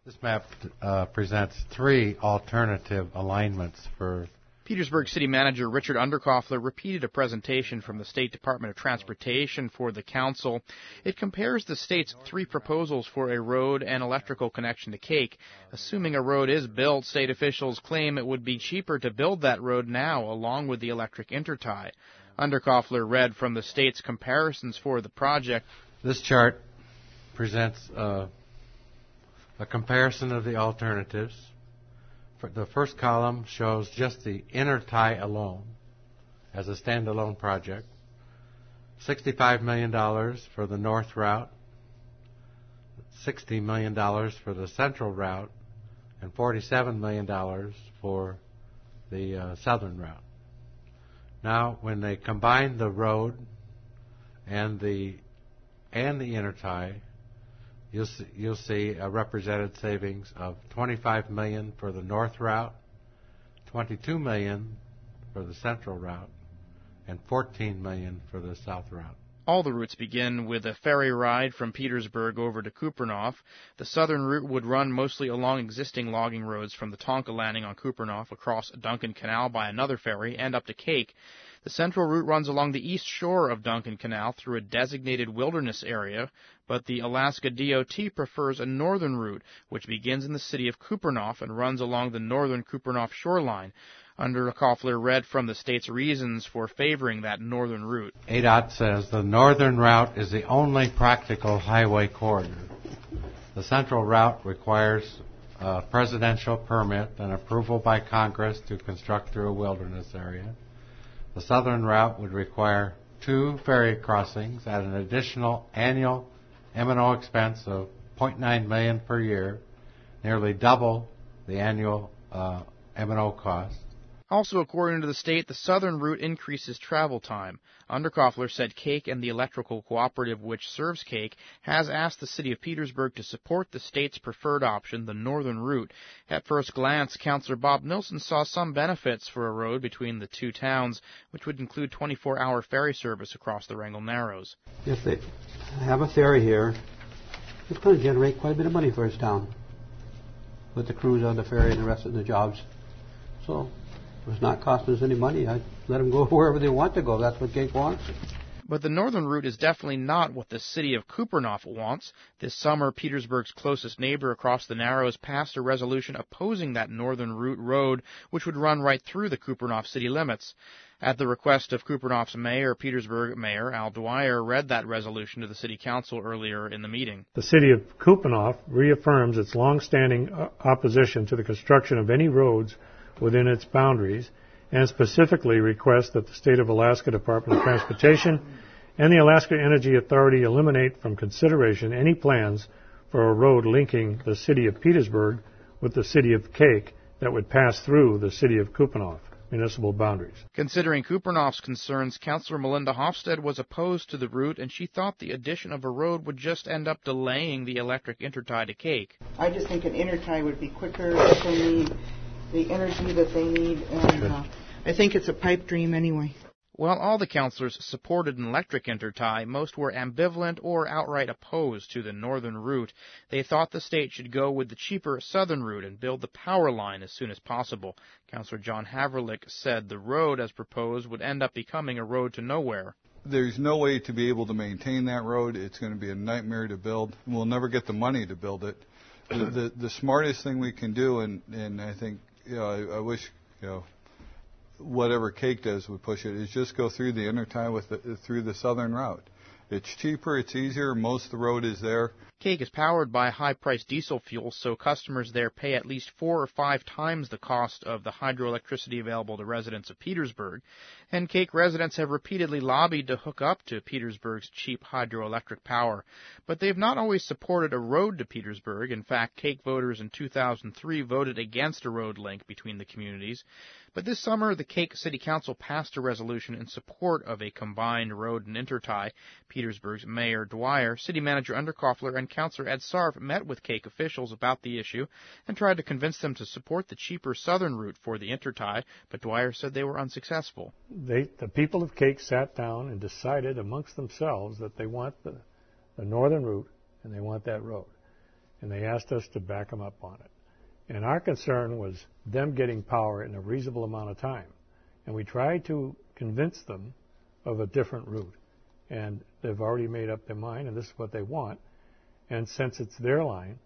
This map presents three alternative alignments for Petersburg City Manager Richard Underkoffler repeated a presentation from the State Department of Transportation for the Council. It compares the state's three proposals for a road and electrical connection to Cake. Assuming a road is built, state officials claim it would be cheaper to build that road now along with the electric intertie. Underkoffler read from the state's comparisons for the project. This chart presents a comparison of the alternatives. The first column shows just the intertie alone as a standalone project. $65 million for the north route, $60 million for the central route, and $47 million for the southern route. Now, when they combine the road and the intertie, you'll see a represented savings of $25 million for the north route, $22 million for the central route, and $14 million for the south route. All the routes begin with a ferry ride from Petersburg over to Kupreanof. The southern route would run mostly along existing logging roads from the Tonka landing on Kupreanof across Duncan Canal by another ferry and up to Cake. The central route runs along the east shore of Duncan Canal through a designated wilderness area, but the Alaska DOT prefers a northern route, which begins in the city of Kupreanof and runs along the northern Kupreanof shoreline. Underkoffler read from the state's reasons for favoring that northern route. ADOT says the northern route is the only practical highway corridor. The central route requires a presidential permit and approval by Congress to construct through a wilderness area. The southern route would require 2 ferry crossings at an additional annual M&O expense of $0.9 million per year, nearly double the annual M&O cost. Also, according to the state, the southern route increases travel time. Underkoffler said Cake and the electrical cooperative which serves Cake has asked the city of Petersburg to support the state's preferred option, the northern route. At first glance, Councilor Bob Nilsson saw some benefits for a road between the two towns, which would include 24-hour ferry service across the Wrangell Narrows. If they have a ferry here, it's going to generate quite a bit of money for his town with the crews on the ferry and the rest of the jobs. So it was not costing us any money. I'd let them go wherever they want to go. That's what Cake wants. But the northern route is definitely not what the city of Kupreanof wants. This summer, Petersburg's closest neighbor across the Narrows passed a resolution opposing that northern route road, which would run right through the Kupreanof city limits. At the request of Kupreanof's mayor, Petersburg Mayor Al Dwyer read that resolution to the city council earlier in the meeting. The city of Kupreanof reaffirms its long-standing opposition to the construction of any roads within its boundaries, and specifically requests that the State of Alaska Department of Transportation and the Alaska Energy Authority eliminate from consideration any plans for a road linking the city of Petersburg with the city of Cake that would pass through the city of Kupreanof municipal boundaries. Considering Kupreanof's concerns, Councilor Melinda Hofstad was opposed to the route, and she thought the addition of a road would just end up delaying the electric intertie to Cake. I just think an intertie would be quicker if they need the energy that they need, and I think it's a pipe dream anyway. While all the councilors supported an electric intertie, most were ambivalent or outright opposed to the northern route. They thought the state should go with the cheaper southern route and build the power line as soon as possible. Councilor John Haverlick said the road, as proposed, would end up becoming a road to nowhere. There's no way to be able to maintain that road. It's going to be a nightmare to build. We'll never get the money to build it. The smartest thing we can do, and I think, I wish, whatever Cake does would push it, is just go through the intertie through the southern route. It's cheaper, it's easier, most of the road is there. Cake is powered by high-priced diesel fuel, so customers there pay at least 4 or 5 times the cost of the hydroelectricity available to residents of Petersburg. And Cake residents have repeatedly lobbied to hook up to Petersburg's cheap hydroelectric power. But they have not always supported a road to Petersburg. In fact, Cake voters in 2003 voted against a road link between the communities. But this summer, the Cake City Council passed a resolution in support of a combined road and intertie. Petersburg's Mayor Dwyer, City Manager Underkoffler, and Councilor Ed Sarf met with Cake officials about the issue and tried to convince them to support the cheaper southern route for the intertie, but Dwyer said they were unsuccessful. The people of Cake sat down and decided amongst themselves that they want the northern route and they want that road. and they asked us to back them up on it. And our concern was them getting power in a reasonable amount of time. And we tried to convince them of a different route. And they've already made up their mind, and this is what they want. And since it's their line,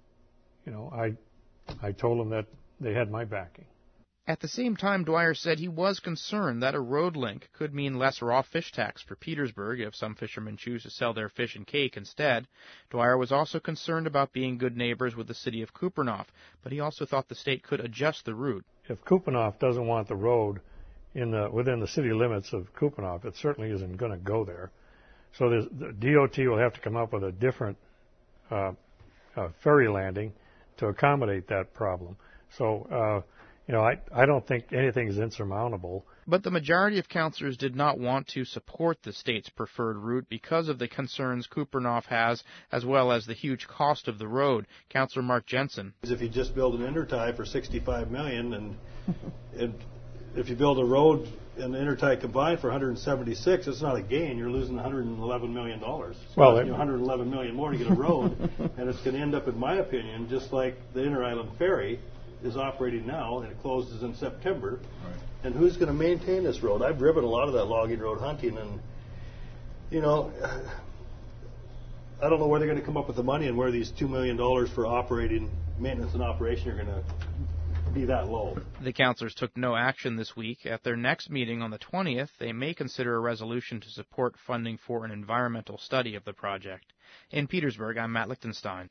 I told them that they had my backing. At the same time, Dwyer said he was concerned that a road link could mean less raw fish tax for Petersburg if some fishermen choose to sell their fish and cake instead. Dwyer was also concerned about being good neighbors with the city of Kupreanof, but he also thought the state could adjust the route. If Kupreanof doesn't want the road within the city limits of Kupreanof, it certainly isn't going to go there. So the DOT will have to come up with a different ferry landing to accommodate that problem. So, I don't think anything is insurmountable. But the majority of councillors did not want to support the state's preferred route because of the concerns Kupreanof has, as well as the huge cost of the road. Councillor Mark Jensen. If you just build an intertie for $65 million, and if you build a road and the intertie combined for $176, it's not a gain. You're losing $111 million. Well, $111 million more to get a road, and it's going to end up, in my opinion, just like the Inter-Island Ferry is operating now, and it closes in September. Right. And who's going to maintain this road? I've driven a lot of that logging road hunting, and I don't know where they're going to come up with the money and where these $2 million for operating maintenance and operation are going to be that low. The councillors took no action this week. At their next meeting on the 20th, they may consider a resolution to support funding for an environmental study of the project. In Petersburg, I'm Matt Lichtenstein.